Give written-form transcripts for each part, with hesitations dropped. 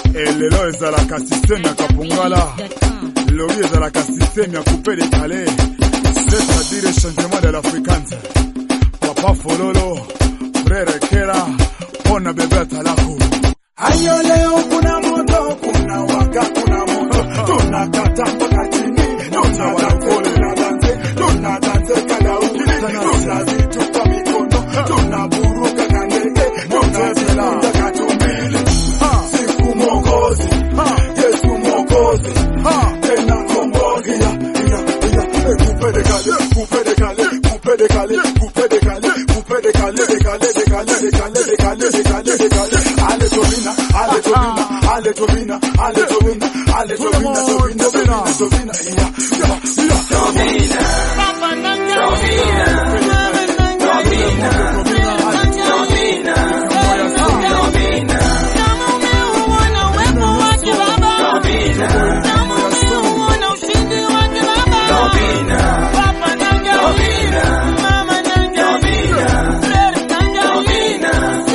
Lelo ezalaka système ya kapongala, lori ezalaka système ya couper décalé, c'est-à-dire le changement de l'africaine. Papa Fololo, frère Kera, pona bebe talaku. Ayo leo kuna moto, kuna waka, kuna moto, tunakata mpaka chini, tunadance kada ukili, tunazitupa mikono, tunaburuka kangenge, tunazilanda katumbili. Siku Mwokozi, Yesu Mwokozi, tena kombozi ya coupe décalé, coupe décalé, coupe décalé, coupe décalé, coupe décalé, décalé, décalé, décalé, décalé, décalé, décalé. Ale Tobina, Ale Tobina, Ale Tobina, Ale Tobina, Ale Tobina, Tobina, Tobina, Tobina, Tobina. Papa Nanga, Tobina, Tobina, Tobina, Tobina, Tobina. Kama umeona uwepo wake Baba, Tobina. Kama umeona ushindi wake Baba, Tobina. Papa Nanga, Tobina, Mama Nanga, Tobina, Frere Nanga, Tobina.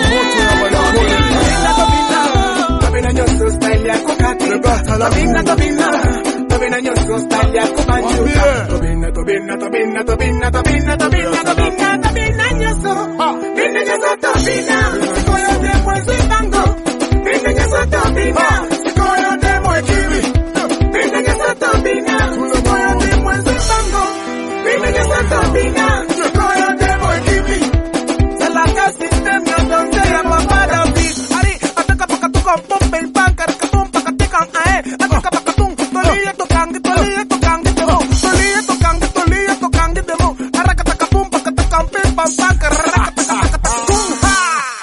Tobina nyoso style ya kokati, Tobina, Tobina, Tobina nyoso style ya kubanjuka. Tobina, Tobina, Tobina, Tobina, Tobina, Tobina, Tobina, Tobina nyoso, Tobina nyoso Tobina, sikoyo de mwezi tango, Tobina nyoso Tobina, sikoyo de mwekiri, Tobina nyoso Tobina, sikoyo de mwezi tango, Tobina nyoso Tobina, sikoyo de mwekiri. Salaka system ya donde ya papa David, ari ataka pakatuka pompe banka katum pakatika ae, ataka pakatum toliye tokangi demo, toliye tokangi demo, arakata kapum pakataka pempa banka rakata kum ha.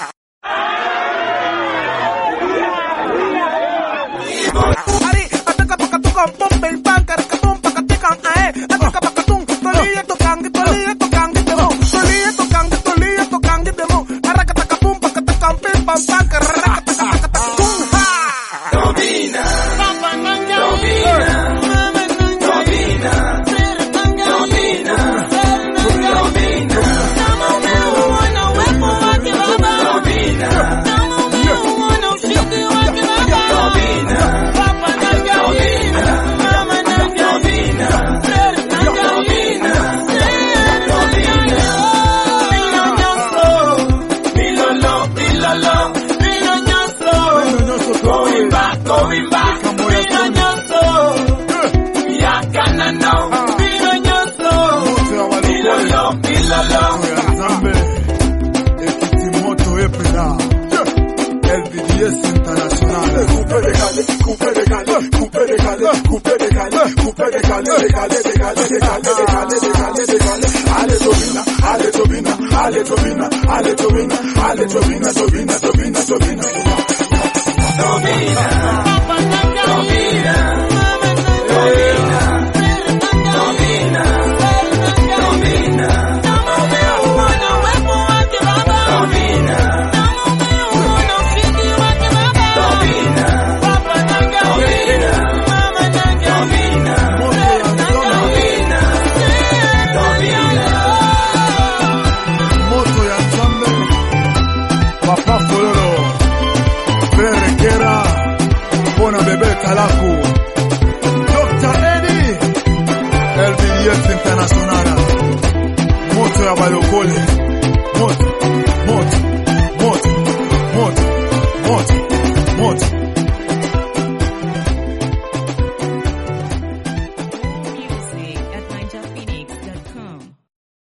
Ari ataka pakatuka pompe banka katum pakatika ae, ataka pakatum toliye tokangi demo, toliye tokangi demo, arakata kapum pakataka pempa banka rakata kum ha. Tobina, Papa Nanga, Tobina, Mama Nanga, Tobina, Frere Nanga, Tobina, Tobina. Kama umeona uwepo wake Baba, Tobina. Kama umeona ushindi wake Baba, Tobina. Papa Nanga, Tobina, Mama Nanga, Tobina, Frere Nanga, Tobina, Tobina. Milolo, milolo, milolo nyoso, going back, milolo nyoso, yakana no, milolo nyoso, milolo, milolo. Zambe, Ekitimoto epela, LBDS International. Coupe décalé, coupe décalé, coupe décalé, coupe décalé, coupe décalé, décalé, décalé, décalé, décalé, décalé, décalé. Ale Tobina, Ale Tobina, Ale Tobina, Ale Tobina, Ale Tobina, Tobina, Tobina, Tobina. Tobina, Papa Nanga, Tobina, Mama Nanga, Tobina, Tobina, Tobina. Kama umeona uwepo wake Baba, Tobina. Kama umeona ushindi wake Baba, Tobina. Papa Nanga, Tobina, Mama Nanga, Tobina, Tobina, Tobina. Moto ya Zambe, Papa Fololo, Frere Kera, pona bebe talaku, Dr. Eddie, LBDS International, moto ya balokole.